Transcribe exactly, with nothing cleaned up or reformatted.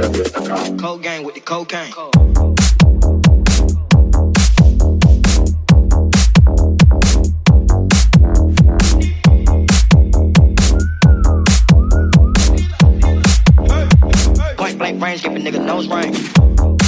Cold gang with the cocaine. Point blank range, give a nigga nose ring.